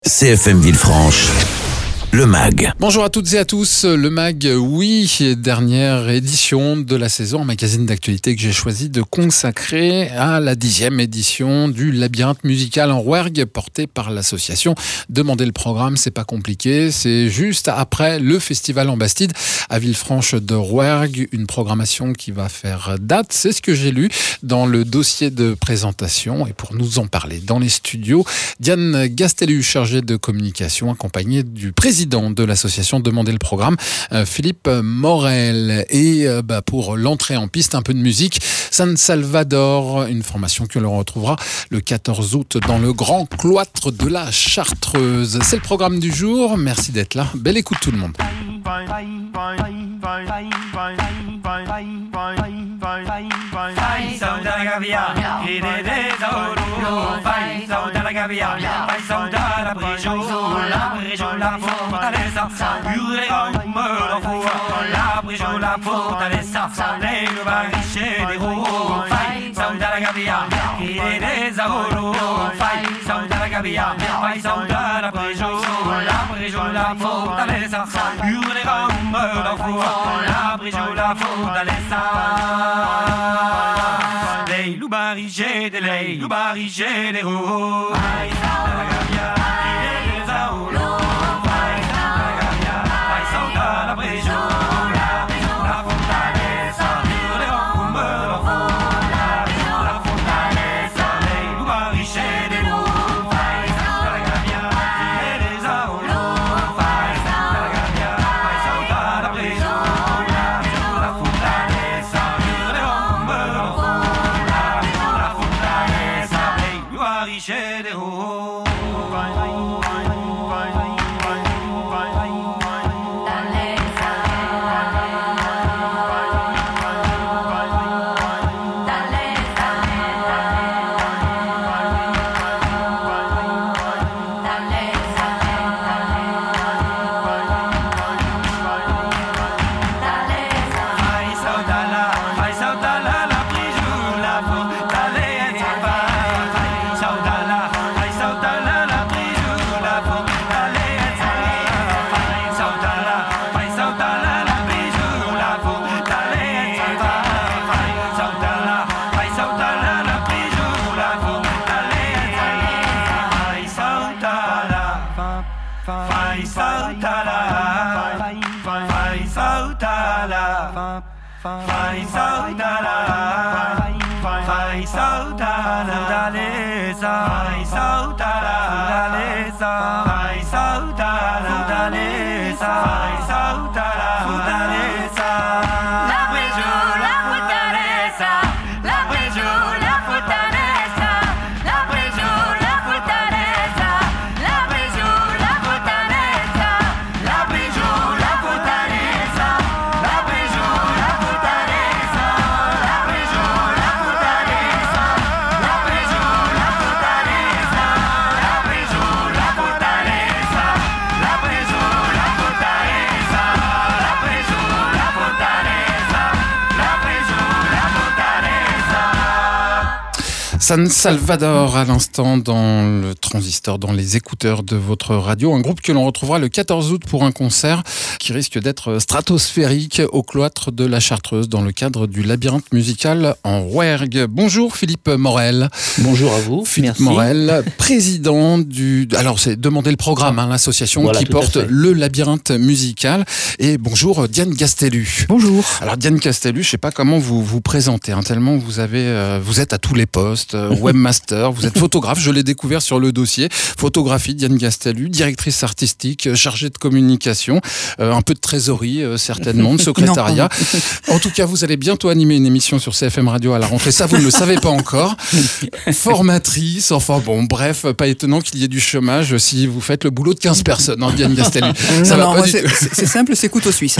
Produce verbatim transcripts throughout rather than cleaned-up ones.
C F M Villefranche, le mag. Bonjour à toutes et à tous, le mag, oui, dernière édition de la saison, un magazine d'actualité que j'ai choisi de consacrer à la dixième édition du labyrinthe musical en Rouergue, porté par l'association Demandez le programme, c'est pas compliqué, c'est juste après le festival en Bastide à Villefranche de Rouergue, une programmation qui va faire date, c'est ce que j'ai lu dans le dossier de présentation. Et pour nous en parler dans les studios, Diane Gastellu, chargée de communication, accompagnée du président de l'association Demandez le programme, euh, Philippe Morel. Et euh, bah, pour l'entrée en piste, un peu de musique, San Salvador, une formation que l'on retrouvera le quatorze août dans le grand cloître de la Chartreuse. C'est le programme du jour, merci d'être là, belle écoute tout le monde. La Brigitte, la fortaleza, lei lo barisce de ro, fai sauda la gavia, e des aolo, fai sauda la gavia, fai sauda la Brigitte, la Brigitte, la fortaleza, hurle comme la foi, la Brigitte, la fortaleza, lei lo barisce de lei, lo barisce de ro, fai sauda la gavia, e des aolo. San Salvador à l'instant dans le transistor, dans les écouteurs de votre radio. Un groupe que l'on retrouvera le quatorze août pour un concert qui risque d'être stratosphérique au cloître de la Chartreuse dans le cadre du labyrinthe musical en Rouergue. Bonjour Philippe Morel. Bonjour à vous. Philippe Merci. Morel, président du... Alors c'est Demandez le programme, hein, l'association voilà, qui porte le labyrinthe musical. Et bonjour Diane Gastellu. Bonjour. Alors Diane Gastellu, je ne sais pas comment vous vous présentez, hein, tellement vous, avez, euh, vous êtes à tous les postes. Webmaster, vous êtes photographe, je l'ai découvert sur le dossier. Photographie, Diane Gastellu, directrice artistique, chargée de communication, euh, un peu de trésorerie euh, certainement, de secrétariat. En tout cas, vous allez bientôt animer une émission sur C F M Radio à la rentrée, ça vous ne le savez pas encore. Formatrice, enfin bon, bref, pas étonnant qu'il y ait du chômage si vous faites le boulot de quinze personnes, hein, Diane Gastellu. Ça non, va non, pas moi, c'est, c'est simple, c'est couteau suisse.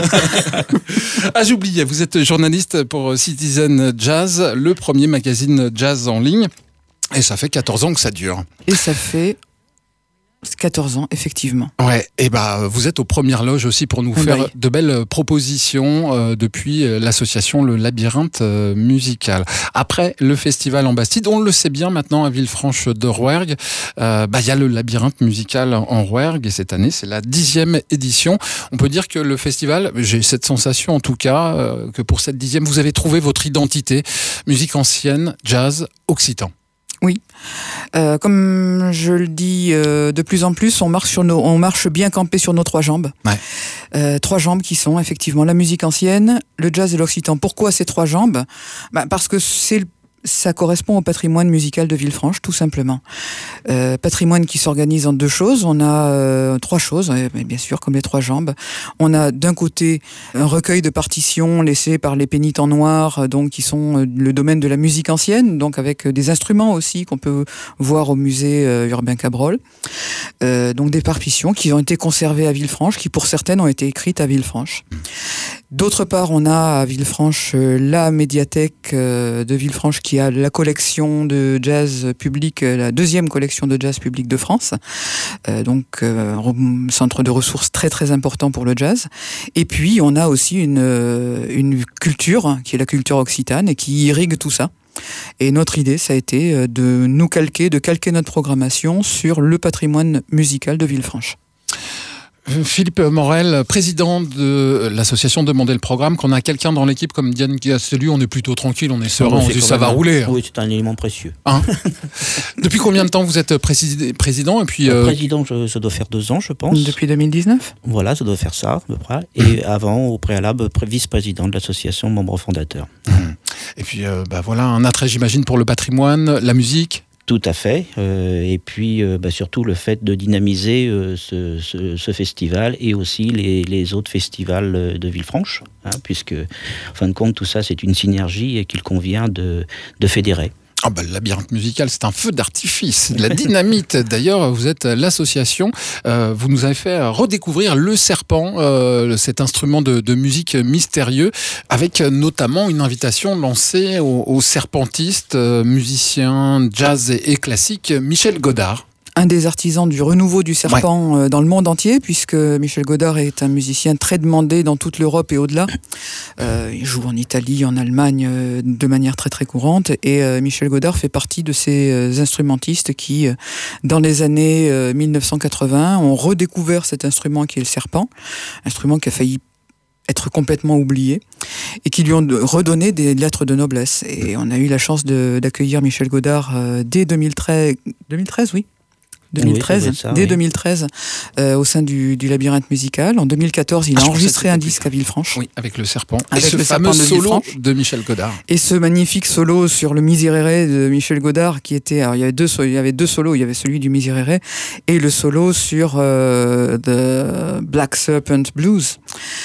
Ah, j'oubliais, vous êtes journaliste pour Citizen Jazz, le premier magazine jazz en ligne. Et ça fait quatorze ans que ça dure. Et ça fait quatorze ans, effectivement. Ouais, et bah vous êtes aux premières loges aussi pour nous Ah faire bah oui. de belles propositions euh, depuis euh, l'association Le Labyrinthe euh, Musical. Après le festival en Bastide, on le sait bien maintenant à Villefranche de Rouergue, euh, bah il y a le Labyrinthe Musical en Rouergue et cette année c'est la dixième édition. On peut dire que le festival, j'ai cette sensation en tout cas euh, que pour cette dixième vous avez trouvé votre identité, musique ancienne, jazz, occitan. Oui, euh, comme je le dis euh, de plus en plus, on marche sur nos, on marche bien campé sur nos trois jambes. Ouais. Euh, trois jambes qui sont effectivement la musique ancienne, le jazz et l'occitan. Pourquoi ces trois jambes ? Bah, parce que c'est le ça correspond au patrimoine musical de Villefranche, tout simplement. Euh, patrimoine qui s'organise en deux choses. On a euh, trois choses, bien sûr, comme les trois jambes. On a d'un côté un recueil de partitions laissées par les pénitents noirs, donc qui sont le domaine de la musique ancienne, donc avec des instruments aussi qu'on peut voir au musée euh, Urbain Cabrol. Euh, donc des partitions qui ont été conservées à Villefranche, qui pour certaines ont été écrites à Villefranche. D'autre part, on a à Villefranche euh, la médiathèque euh, de Villefranche qui a la collection de jazz public, euh, la deuxième collection de jazz public de France. Euh, donc, euh, un centre de ressources très très important pour le jazz. Et puis, on a aussi une, euh, une culture, qui est la culture occitane, et qui irrigue tout ça. Et notre idée, ça a été de nous calquer, de calquer notre programmation sur le patrimoine musical de Villefranche. Philippe Morel, président de l'association Demandez le Programme, qu'on a quelqu'un dans l'équipe comme Diane Gastelu, on est plutôt tranquille, on est serein, on se dit ça va rouler. Oui, c'est un élément précieux. Hein Depuis combien de temps vous êtes présid- président et puis, euh... euh... Président, je, ça doit faire deux ans, je pense. Depuis deux mille dix-neuf ? Voilà, ça doit faire ça, à peu près. Et avant, au préalable, vice-président de l'association, membre fondateur. Mmh. Et puis, euh, bah voilà, un attrait, j'imagine, pour le patrimoine, la musique. Tout à fait. Euh, et puis, euh, bah, surtout le fait de dynamiser euh, ce, ce, ce festival et aussi les, les autres festivals de Villefranche, hein, puisque, en fin de compte, tout ça, c'est une synergie qu'il convient de, de fédérer. Ah bah, le labyrinthe musical, c'est un feu d'artifice, de la dynamite. D'ailleurs, vous êtes l'association, euh, vous nous avez fait redécouvrir le serpent, euh, cet instrument de, de musique mystérieux, avec notamment une invitation lancée au, au serpentiste, euh, musicien jazz et, et classique, Michel Godard. Un des artisans du renouveau du serpent ouais. euh, dans le monde entier, puisque Michel Godard est un musicien très demandé dans toute l'Europe et au-delà. Euh, il joue en Italie, en Allemagne, euh, de manière très très courante. Et euh, Michel Godard fait partie de ces euh, instrumentistes qui, euh, dans les années euh, mille neuf cent quatre-vingts, ont redécouvert cet instrument qui est le serpent. Instrument qui a failli être complètement oublié et qui lui ont redonné des lettres de noblesse. Et on a eu la chance de, d'accueillir Michel Godard euh, dès deux mille treize, deux mille treize, oui. deux mille treize, oui, ça, dès oui. deux mille treize, euh, au sein du, du labyrinthe musical. En deux mille quatorze, il a ah, enregistré un disque à Villefranche. Oui, avec le serpent. Avec et ce le fameux serpent de solo de Michel Godard. Et ce magnifique solo sur le Miserere de Michel Godard, qui était, alors il y avait deux, il y avait deux solos, il y avait celui du Miserere et le solo sur euh, The Black Serpent Blues.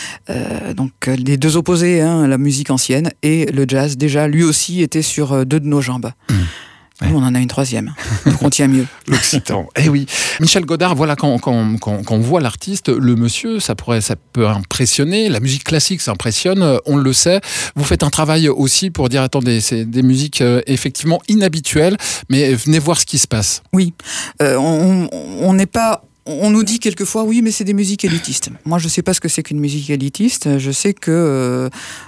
Euh, donc les deux opposés, hein, la musique ancienne et le jazz. Déjà, lui aussi était sur deux de nos jambes. Mmh. Nous, on en a une troisième, donc on tient mieux. L'occitan, eh oui. Michel Godard, voilà, quand, quand, quand, quand on voit l'artiste, le monsieur, ça, pourrait, ça peut impressionner. La musique classique, ça impressionne, on le sait. Vous faites un travail aussi pour dire, attendez, c'est des musiques euh, effectivement inhabituelles, mais venez voir ce qui se passe. Oui, euh, on n'est pas... On nous dit quelquefois, oui, mais c'est des musiques élitistes. Moi, je ne sais pas ce que c'est qu'une musique élitiste. Je sais que euh,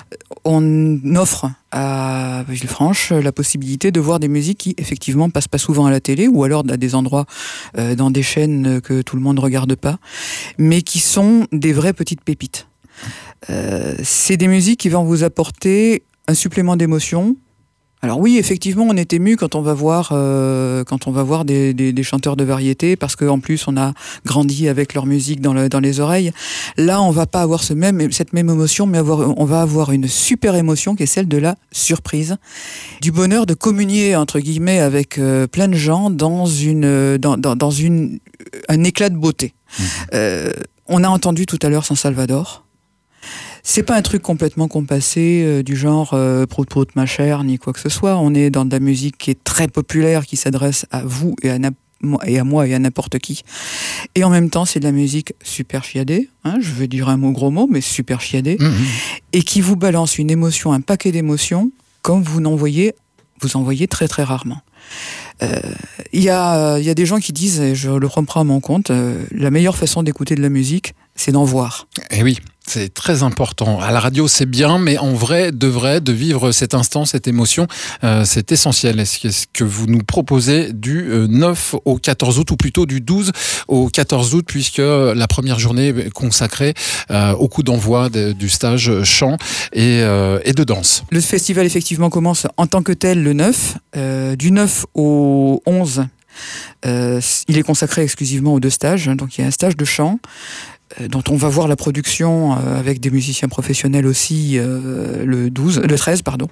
on offre à Villefranche la possibilité de voir des musiques qui, effectivement, passent pas souvent à la télé ou alors à des endroits, euh, dans des chaînes que tout le monde ne regarde pas, mais qui sont des vraies petites pépites. Euh, c'est des musiques qui vont vous apporter un supplément d'émotion. Alors oui, effectivement, on est ému quand on va voir, euh, quand on va voir des, des, des chanteurs de variété, parce qu'en plus, on a grandi avec leur musique dans, le, dans les oreilles. Là, on va pas avoir ce même, cette même émotion, mais avoir, on va avoir une super émotion qui est celle de la surprise, du bonheur de communier, entre guillemets, avec euh, plein de gens dans, une, dans, dans, dans une, un éclat de beauté. Mmh. Euh, on a entendu tout à l'heure San Salvador. C'est pas un truc complètement compassé, euh, du genre euh, prout prout ma chère, ni quoi que ce soit. On est dans de la musique qui est très populaire, qui s'adresse à vous et à, na- et à moi et à n'importe qui. Et en même temps, c'est de la musique super chiadée, hein, je veux dire un mot gros mot, mais super chiadée, mmh. et qui vous balance une émotion, un paquet d'émotions, comme vous n'en voyez, vous en voyez très très rarement. Il euh, y, a, y a des gens qui disent, et je le reprends à mon compte, euh, la meilleure façon d'écouter de la musique, c'est d'en voir. Et oui, c'est très important. À la radio, c'est bien, mais en vrai, de vrai, de vivre cet instant, cette émotion, euh, c'est essentiel. Est-ce que, est-ce que vous nous proposez du neuf au quatorze août, ou plutôt du douze au quatorze août, puisque la première journée est consacrée euh, au coup d'envoi de, du stage chant et, euh, et de danse. Le festival, effectivement, commence en tant que tel le neuf. Euh, du neuf au onze, euh, il est consacré exclusivement aux deux stages. Donc, il y a un stage de chant, dont on va voir la production euh, avec des musiciens professionnels aussi euh, le douze, le treize, pardon.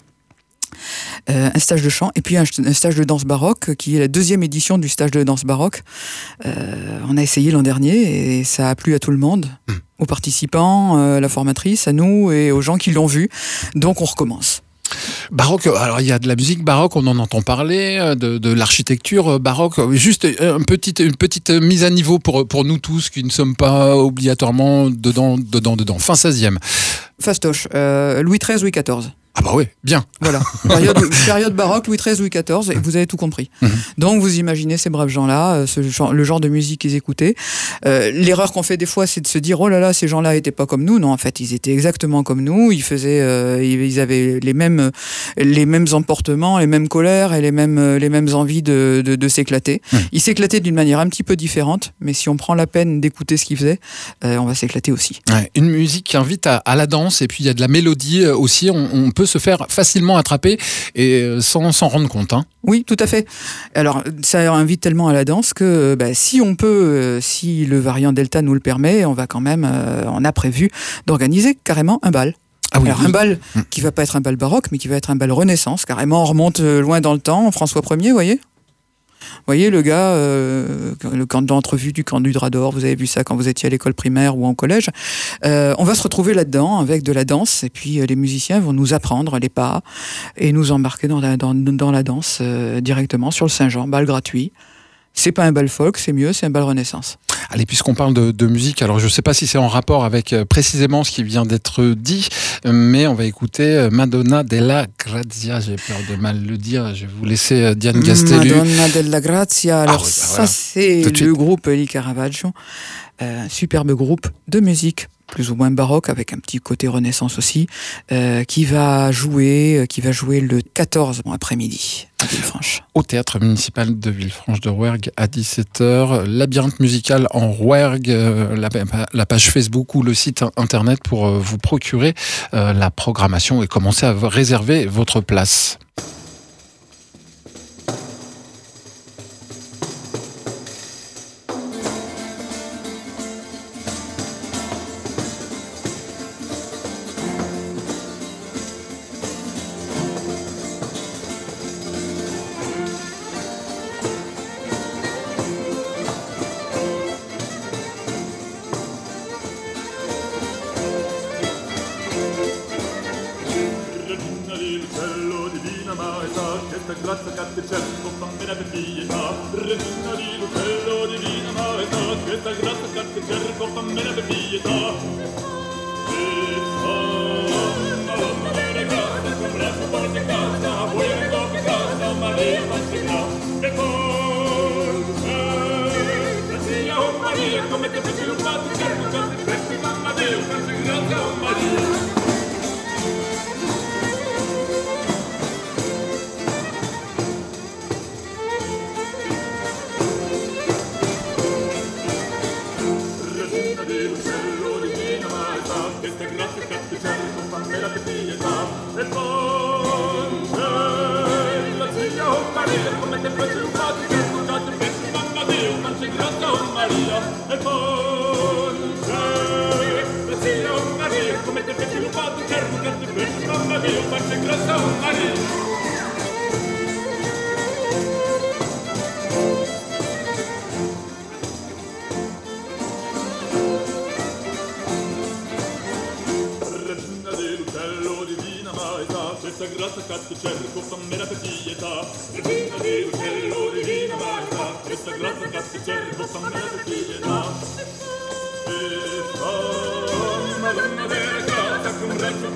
Euh, un stage de chant et puis un, un stage de danse baroque qui est la deuxième édition du stage de danse baroque. Euh, on a essayé l'an dernier et ça a plu à tout le monde, mmh. aux participants, euh, à la formatrice, à nous et aux gens qui l'ont vu. Donc on recommence. Baroque, alors il y a de la musique baroque, on en entend parler, de, de l'architecture baroque. Juste une petite, une petite mise à niveau pour, pour nous tous qui ne sommes pas obligatoirement dedans, dedans, dedans. Fin seizième. Fastoche, euh, Louis treize, Louis quatorze. Ah bah oui, bien. Voilà, période, période baroque, Louis treize, Louis quatorze, et vous avez tout compris. Mmh. Donc vous imaginez ces braves gens-là, ce genre, le genre de musique qu'ils écoutaient. Euh, l'erreur qu'on fait des fois, c'est de se dire, oh là là, ces gens-là n'étaient pas comme nous. Non, en fait, ils étaient exactement comme nous. Ils faisaient, euh, ils avaient les mêmes, les mêmes emportements, les mêmes colères et les mêmes, les mêmes envies de, de, de s'éclater. Mmh. Ils s'éclataient d'une manière un petit peu différente, mais si on prend la peine d'écouter ce qu'ils faisaient, euh, on va s'éclater aussi. Ouais, une musique qui invite à, à la danse, et puis il y a de la mélodie aussi. On, on peut se faire facilement attraper et sans s'en rendre compte. Hein. Oui, tout à fait. Alors, ça invite tellement à la danse que bah, si on peut, euh, si le variant Delta nous le permet, on va quand même, euh, on a prévu d'organiser carrément un bal. Ah oui, Alors oui. un bal mmh. qui va pas être un bal baroque, mais qui va être un bal Renaissance, carrément on remonte loin dans le temps, François Ier, vous voyez ? Vous voyez, le gars, euh, le camp d'entrevue du camp du Drap d'Or, vous avez vu ça quand vous étiez à l'école primaire ou en collège. Euh, on va se retrouver là-dedans avec de la danse, et puis euh, les musiciens vont nous apprendre les pas et nous embarquer dans la, dans, dans la danse euh, directement sur le Saint-Jean, bal gratuit. C'est pas un bal folk, c'est mieux, c'est un bal Renaissance. Allez, puisqu'on parle de, de musique, alors je ne sais pas si c'est en rapport avec euh, précisément ce qui vient d'être dit, mais on va écouter Madonna della Grazia. J'ai peur de mal le dire, je vais vous laisser euh, Diane Castellu. Madonna della Grazia, alors ah, oui, bah ça voilà. c'est le suite. groupe Eli Caravaggio, euh, un superbe groupe de musique, plus ou moins baroque, avec un petit côté Renaissance aussi, euh, qui va jouer, qui va jouer le quatorze après-midi à Villefranche. Au théâtre municipal de Villefranche de Rouergue à dix-sept heures. Labyrinthe musical en Rouergue, euh, la, la page Facebook ou le site internet pour euh, vous procurer euh, la programmation et commencer à réserver votre place.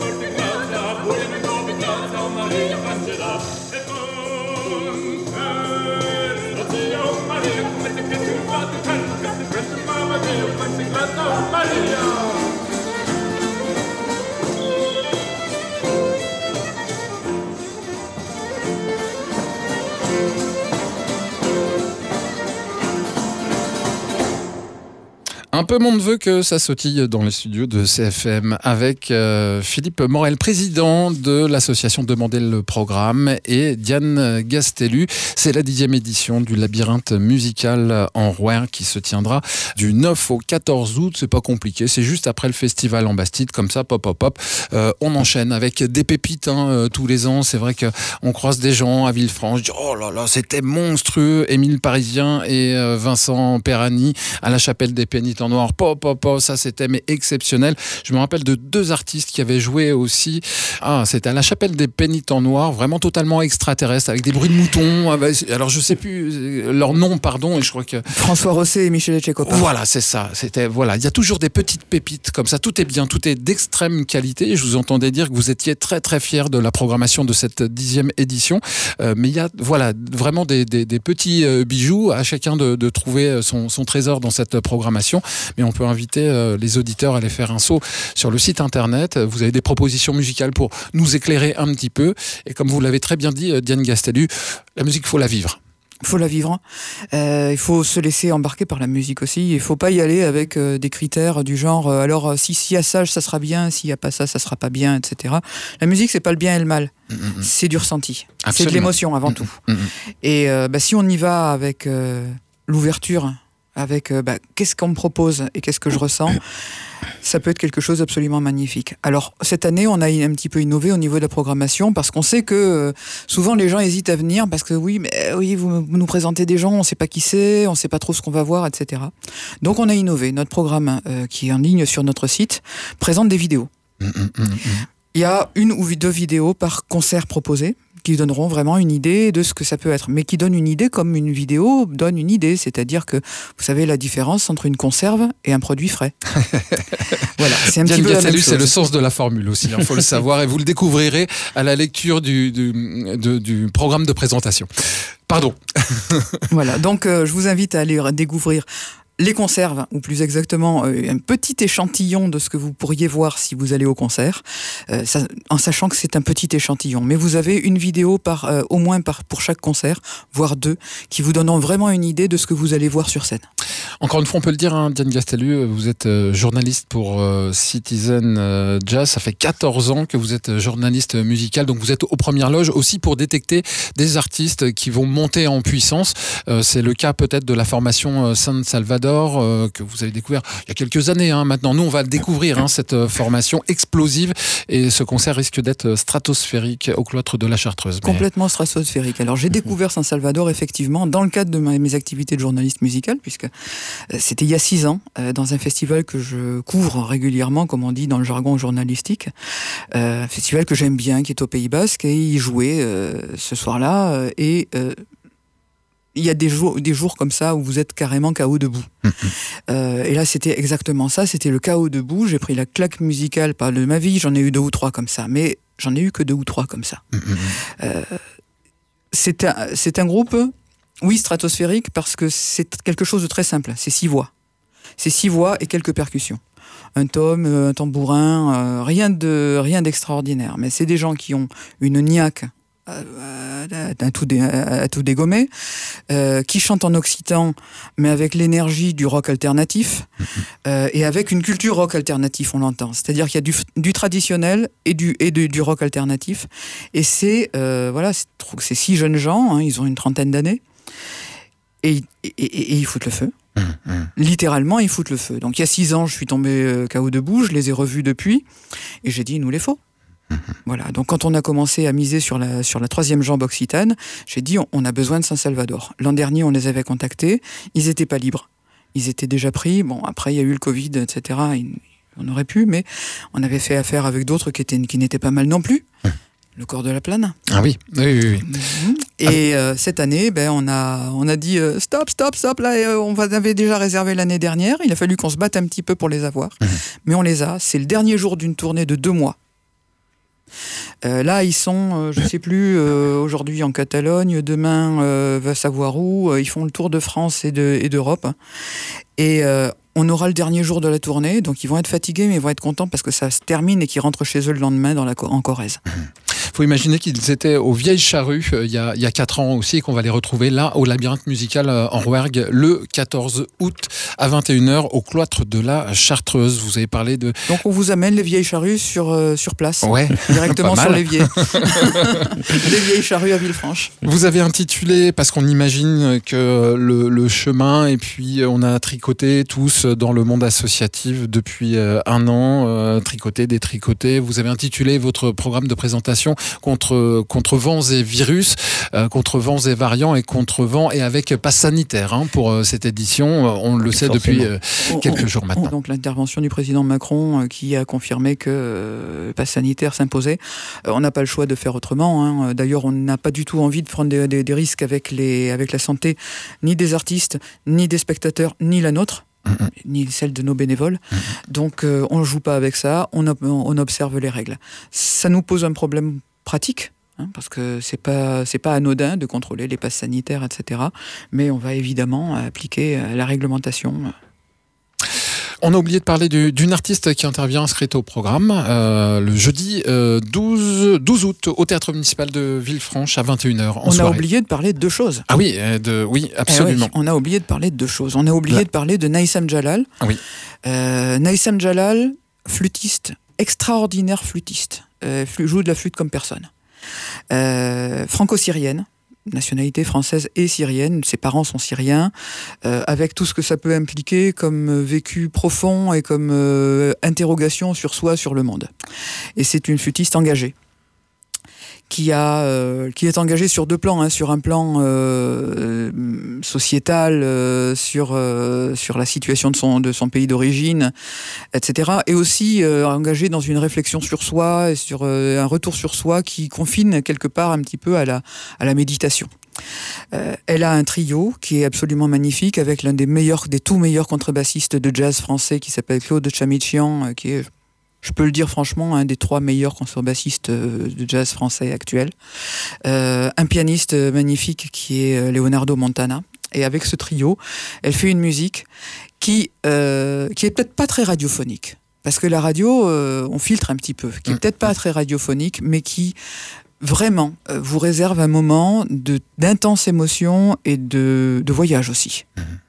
Maria Un peu mon neveu que ça sautille dans les studios de C F M avec euh, Philippe Morel, président de l'association Demandez le programme, et Diane Gastelu. C'est la dixième édition du labyrinthe musical en Rouergue qui se tiendra du neuf au quatorze août. C'est pas compliqué, c'est juste après le festival en Bastide, comme ça, pop, pop, pop. Euh, on enchaîne avec des pépites hein, euh, tous les ans. C'est vrai qu'on croise des gens à Villefranche, disent, oh là là, c'était monstrueux. Émile Parisien et euh, Vincent Perani à la chapelle des Pénitents Noirs, pop, pop, pop, ça c'était mais exceptionnel. Je me rappelle de deux artistes qui avaient joué aussi. Ah, c'était à la chapelle des Pénitents Noirs, vraiment totalement extraterrestre, avec des bruits de moutons. Alors je sais plus leur nom, pardon, et je crois que François Rosset et Michel Etchekopar. Voilà, c'est ça. C'était voilà, il y a toujours des petites pépites comme ça. Tout est bien, tout est d'extrême qualité. Je vous entendais dire que vous étiez très très fiers de la programmation de cette dixième édition, euh, mais il y a voilà vraiment des, des, des petits euh, bijoux à chacun de, de trouver son, son trésor dans cette programmation. Mais on peut inviter euh, les auditeurs à aller faire un saut sur le site internet. Vous avez des propositions musicales pour nous éclairer un petit peu. Et comme vous l'avez très bien dit, Diane Gastelu, la musique, il faut la vivre. Il faut la vivre. Euh, il faut se laisser embarquer par la musique aussi. Il ne faut pas y aller avec euh, des critères du genre euh, alors euh, si s'il y a ça, ça sera bien, s'il n'y a pas ça, ça sera pas bien, et cetera. La musique, c'est pas le bien et le mal. Mmh, mmh. C'est du ressenti. Absolument. C'est de l'émotion avant mmh, tout. Mmh. Et euh, bah, si on y va avec euh, l'ouverture, avec euh, bah, qu'est-ce qu'on me propose et qu'est-ce que je ressens, ça peut être quelque chose d'absolument magnifique. Alors, cette année, on a un petit peu innové au niveau de la programmation parce qu'on sait que euh, souvent les gens hésitent à venir parce que oui, mais oui, vous, vous nous présentez des gens, on ne sait pas qui c'est, on ne sait pas trop ce qu'on va voir, et cetera. Donc, on a innové. Notre programme, euh, qui est en ligne sur notre site, présente des vidéos. Mmh, mmh, mmh. Il y a une ou deux vidéos par concert proposé qui donneront vraiment une idée de ce que ça peut être, mais qui donnent une idée comme une vidéo donne une idée, c'est-à-dire que vous savez la différence entre une conserve et un produit frais. Voilà, c'est un Diane petit peu Gastelu, la même chose. C'est le sens de la formule aussi, il faut le savoir, et vous le découvrirez à la lecture du, du, du, du programme de présentation. Pardon. Voilà, donc euh, je vous invite à aller découvrir les conserves, ou plus exactement euh, un petit échantillon de ce que vous pourriez voir si vous allez au concert, euh, ça, en sachant que c'est un petit échantillon. Mais vous avez une vidéo par, euh, au moins par, pour chaque concert, voire deux, qui vous donneront vraiment une idée de ce que vous allez voir sur scène. Encore une fois, on peut le dire, hein, Diane Gastelu, vous êtes euh, journaliste pour euh, Citizen euh, Jazz. Ça fait quatorze ans que vous êtes journaliste musical, donc vous êtes aux premières loges aussi pour détecter des artistes qui vont monter en puissance. Euh, c'est le cas peut-être de la formation euh, San Salvador euh, que vous avez découvert il y a quelques années. Hein, maintenant, nous, on va découvrir hein, cette euh, formation explosive, et ce concert risque d'être stratosphérique au cloître de la Chartreuse. Mais... Complètement stratosphérique. Alors, j'ai découvert San Salvador, effectivement, dans le cadre de ma, mes activités de journaliste musical, puisque c'était il y a six ans, euh, dans un festival que je couvre régulièrement, comme on dit dans le jargon journalistique. Euh, un festival que j'aime bien, qui est au Pays Basque, et y jouait euh, ce soir-là. Euh, et euh, il y a des jours, des jours comme ça où vous êtes carrément K O debout. Mmh. Euh, et là, c'était exactement ça. C'était le K O debout. J'ai pris la claque musicale par de ma vie. J'en ai eu deux ou trois comme ça. Mais j'en ai eu que deux ou trois comme ça. Mmh. Euh, c'est un, c'est un groupe... Oui, stratosphérique, parce que c'est quelque chose de très simple. C'est six voix. C'est six voix et quelques percussions. Un tom, un tambourin, euh, rien de, rien d'extraordinaire. Mais c'est des gens qui ont une niaque euh, à, tout dé, à tout dégommer, euh, qui chantent en occitan, mais avec l'énergie du rock alternatif, euh, et avec une culture rock alternatif, on l'entend. C'est-à-dire qu'il y a du, du traditionnel et du, et du, du rock alternatif. Et c'est, euh, voilà, c'est, c'est six jeunes gens, hein, ils ont une trentaine d'années. Et, et, et, et ils foutent le feu. Mmh, mmh. Littéralement, ils foutent le feu. Donc il y a six ans, je suis tombé euh, K O debout, je les ai revus depuis, et j'ai dit, il nous les faut. Mmh. Voilà. Donc quand on a commencé à miser sur la, sur la troisième jambe occitane, j'ai dit, on, on a besoin de San Salvador. L'an dernier, on les avait contactés, ils n'étaient pas libres. Ils étaient déjà pris. Bon, après, il y a eu le Covid, et cetera. Ils, on aurait pu, mais on avait fait affaire avec d'autres qui, étaient, qui n'étaient pas mal non plus. Mmh. Le corps de la plane. Ah oui, oui, oui. oui. Mmh. Et euh, cette année, ben, on, a, on a dit euh, stop, stop, stop. Là, euh, on avait déjà réservé l'année dernière. Il a fallu qu'on se batte un petit peu pour les avoir. Mmh. Mais on les a. C'est le dernier jour d'une tournée de deux mois. Euh, là, ils sont, euh, je ne sais plus, euh, aujourd'hui en Catalogne, demain, euh, va savoir où. Euh, ils font le tour de France et, de, et d'Europe. Et euh, on aura le dernier jour de la tournée. Donc, ils vont être fatigués, mais ils vont être contents parce que ça se termine et qu'ils rentrent chez eux le lendemain dans la, en Corrèze. Mmh. faut imaginer qu'ils étaient aux Vieilles Charrues euh, il y a il y a quatre ans aussi, et qu'on va les retrouver là au Labyrinthe Musical euh, en Rouergue le quatorze août à vingt et une heures au cloître de la Chartreuse. Vous avez parlé de... Donc on vous amène les Vieilles Charrues sur, euh, sur place, Ouais, directement pas sur mal. l'évier. Les Vieilles Charrues à Villefranche. Vous avez intitulé, parce qu'on imagine que le, le chemin, et puis on a tricoté tous dans le monde associatif depuis euh, un an, euh, tricoté, détricoté. Vous avez intitulé votre programme de présentation contre, contre vents et virus, euh, contre vents et variants, et contre vents et avec passe sanitaire hein, pour euh, cette édition. On le sait Forcément. depuis euh, quelques On- jours on- maintenant. Donc l'intervention du président Macron euh, qui a confirmé que euh, le pass sanitaire s'imposait. Euh, on n'a pas le choix de faire autrement. Hein. D'ailleurs, on n'a pas du tout envie de prendre des, des- des risques avec, les, avec la santé, ni des artistes, ni des spectateurs, ni la nôtre. Mhm. Ni celle de nos bénévoles. Donc euh, on ne joue pas avec ça, on, ob- on observe les règles. Ça nous pose un problème pratique, hein, parce que c'est pas, c'est pas anodin de contrôler les passes sanitaires, et cetera. Mais on va évidemment appliquer euh, la réglementation. On a oublié de parler du- d'une artiste qui intervient inscrite au programme euh, le jeudi euh, douze, douze août au Théâtre Municipal de Villefranche à vingt et une heures en On a soirée. oublié de parler de deux choses. Ah oui, euh, de, oui, Eh absolument. ouais, on a oublié de parler de deux choses. On a oublié Là. de parler de Naïsam Jalal. Ah oui. Euh, Naïsam Jalal, flûtiste, extraordinaire flûtiste, euh, flu- joue de la flûte comme personne. Euh, franco-syrienne, nationalité française et syrienne, ses parents sont syriens, euh, avec tout ce que ça peut impliquer comme euh, vécu profond et comme euh, interrogation sur soi, sur le monde. Et c'est une flûtiste engagée. Qui, a, euh, qui est engagée sur deux plans, hein, sur un plan euh, euh, sociétal, euh, sur, euh, sur la situation de son, de son pays d'origine, et cetera. Et aussi euh, engagée dans une réflexion sur soi, et sur euh, un retour sur soi qui confine quelque part un petit peu à la, à la méditation. Euh, elle a un trio qui est absolument magnifique avec l'un des meilleurs, des tout meilleurs contrebassistes de jazz français qui s'appelle Claude Chamichian, euh, qui est, je peux le dire franchement, un des trois meilleurs contrebassistes euh, de jazz français actuels. Euh, un pianiste magnifique qui est euh, Leonardo Montana. Et avec ce trio, elle fait une musique qui, euh, qui est peut-être pas très radiophonique. Parce que la radio, euh, on filtre un petit peu. Qui est peut-être pas très radiophonique, mais qui vraiment euh, vous réserve un moment de, d'intense émotion et de, de voyage aussi.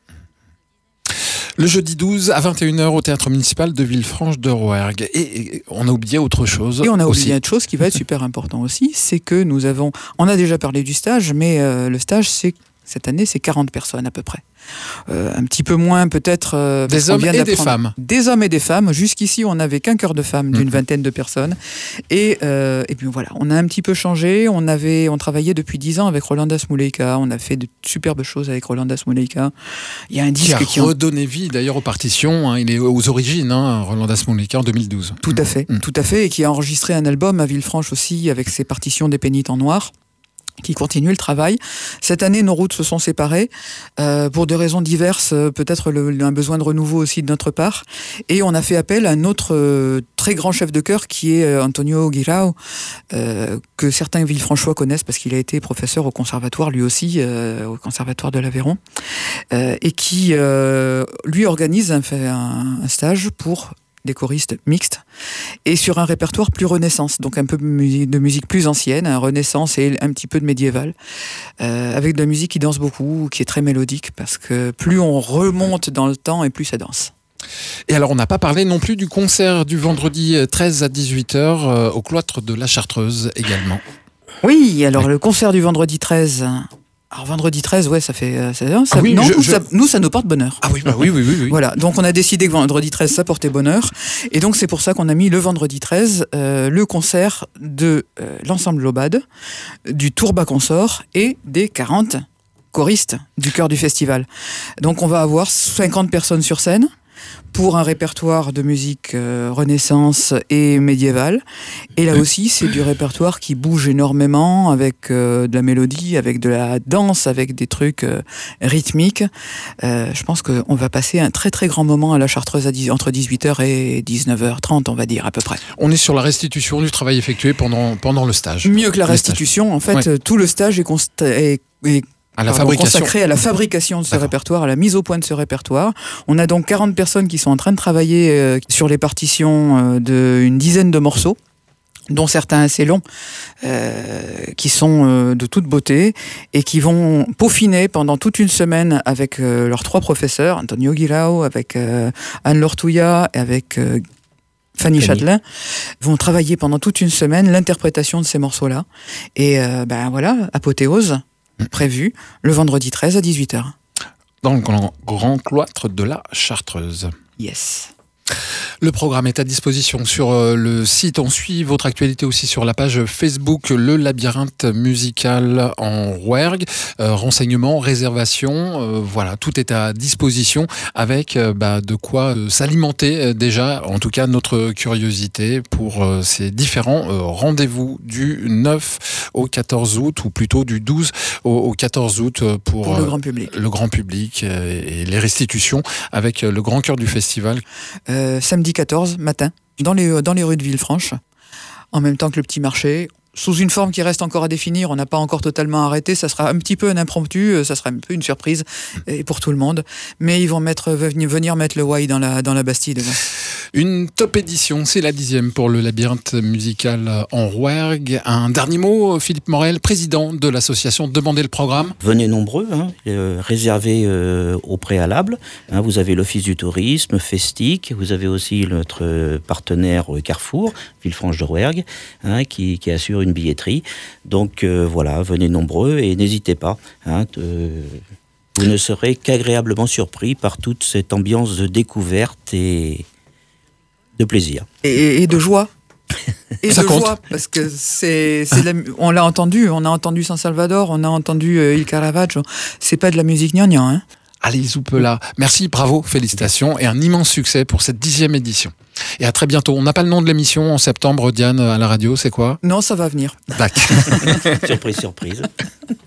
Le jeudi douze à vingt et une heures au Théâtre Municipal de Villefranche de Rouergue. Et, et on a oublié autre chose. Et on a aussi. oublié une chose qui va être super important aussi, c'est que nous avons, on a déjà parlé du stage, mais euh, le stage, c'est cette année, c'est quarante personnes à peu près. Euh, un petit peu moins peut-être... Euh, parce Des qu'on hommes vient et des d'apprendre. femmes. Des hommes et des femmes. Jusqu'ici, on n'avait qu'un chœur de femmes d'une Mmh. vingtaine de personnes. Et, euh, et puis voilà, on a un petit peu changé. On, avait, on travaillait depuis dix ans avec Rolanda Smouleyka. On a fait de superbes choses avec Rolanda Smouleyka. Il y a un Qui a disque qui... en- redonné vie d'ailleurs aux partitions. Hein, il est aux origines, hein, Rolanda Smouleyka en deux mille douze. Tout à fait, Mmh. tout à fait. Et qui a enregistré un album à Villefranche aussi avec ses partitions des pénitents noirs, qui continue le travail. Cette année, nos routes se sont séparées euh, pour des raisons diverses, euh, peut-être le, un besoin de renouveau aussi de notre part. Et on a fait appel à un autre euh, très grand chef de chœur qui est euh, Antonio Guirao, euh, que certains Villefranchois connaissent parce qu'il a été professeur au conservatoire lui aussi, euh, au conservatoire de l'Aveyron, euh, et qui euh, lui organise un, un, un stage pour des choristes mixtes, et sur un répertoire plus Renaissance, donc un peu de musique, de musique plus ancienne, un Renaissance et un petit peu de médiéval, euh, avec de la musique qui danse beaucoup, qui est très mélodique, parce que plus on remonte dans le temps et plus ça danse. Et alors, on n'a pas parlé non plus du concert du vendredi treize à dix-huit heures euh, au cloître de la Chartreuse également. Oui, alors le concert du vendredi treize... Alors vendredi treize, ouais, ça fait... Ça, ça, Ah oui, non, je- nous, je- ça, nous, ça nous porte bonheur. Ah oui, bah oui, oui, oui. oui. Voilà, donc on a décidé que vendredi treize, ça portait bonheur. Et donc c'est pour ça qu'on a mis le vendredi treize, euh, le concert de euh, l'ensemble Lobade, du Tourba Consort et des quarante choristes du chœur du festival. Donc on va avoir cinquante personnes sur scène pour un répertoire de musique euh, Renaissance et médiévale. Et là aussi, c'est du répertoire qui bouge énormément, avec euh, de la mélodie, avec de la danse, avec des trucs euh, rythmiques. Euh, je pense qu'on va passer un très très grand moment à la Chartreuse à dix, entre dix-huit heures et dix-neuf heures trente, on va dire, à peu près. On est sur la restitution du travail effectué pendant, pendant le stage. Mieux que la Le restitution, en fait, Ouais. euh, tout le stage est, consta- est, est À la Pardon, fabrication. consacré à la fabrication de ce D'accord. répertoire, à la mise au point de ce répertoire. On a donc quarante personnes qui sont en train de travailler euh, sur les partitions euh, d'une dizaine de morceaux dont certains assez longs, euh, qui sont euh, de toute beauté et qui vont peaufiner pendant toute une semaine avec euh, leurs trois professeurs, Antonio Guirao, avec euh, Anne Lortouya et avec euh, Fanny, Fanny Châtelain, vont travailler pendant toute une semaine l'interprétation de ces morceaux-là. Et euh, ben voilà, apothéose prévue le vendredi treize à dix-huit heures. Dans le grand, grand cloître de la Chartreuse. Yes. Le programme est à disposition sur le site. On suit votre actualité aussi sur la page Facebook Le Labyrinthe Musical en Rouergue. Euh, renseignements, réservations, euh, voilà, tout est à disposition avec euh, bah, de quoi euh, s'alimenter euh, déjà, en tout cas notre curiosité pour euh, ces différents euh, rendez-vous du neuf au quatorze août, ou plutôt du douze au, au quatorze août pour, pour le euh, grand public. Le grand public euh, et les restitutions avec euh, le grand cœur du festival. Euh, samedi quatorze matin, dans les, dans les rues de Villefranche, en même temps que le petit marché, sous une forme qui reste encore à définir. On n'a pas encore totalement arrêté, ça sera un petit peu un impromptu, ça sera un peu une surprise et pour tout le monde, mais ils vont mettre, venir mettre le Wai dans la, dans la Bastille devant. Une top édition, c'est la dixième pour le Labyrinthe Musical en Rouergue. Un dernier mot, Philippe Morel, président de l'association Demandez le programme. Venez nombreux, hein, euh, réservez euh, au préalable. Hein, vous avez l'Office du tourisme, Festic, vous avez aussi notre partenaire Carrefour, Villefranche de Rouergue, hein, qui, qui assure une billetterie. Donc euh, voilà, venez nombreux et n'hésitez pas. Hein, euh, vous ne serez qu'agréablement surpris par toute cette ambiance de découverte et de plaisir. Et, et de joie. Et ça de compte. joie, parce que c'est, c'est la, on l'a entendu, on a entendu San Salvador, on a entendu euh, Il Caravaggio. C'est pas de la musique gnangnan, hein. Allez, Zoupela. Merci, bravo, félicitations et un immense succès pour cette dixième édition. Et à très bientôt. On n'a pas le nom de l'émission en septembre, Diane, à la radio, c'est quoi ? Non, ça va venir. D'accord. Surprise, surprise.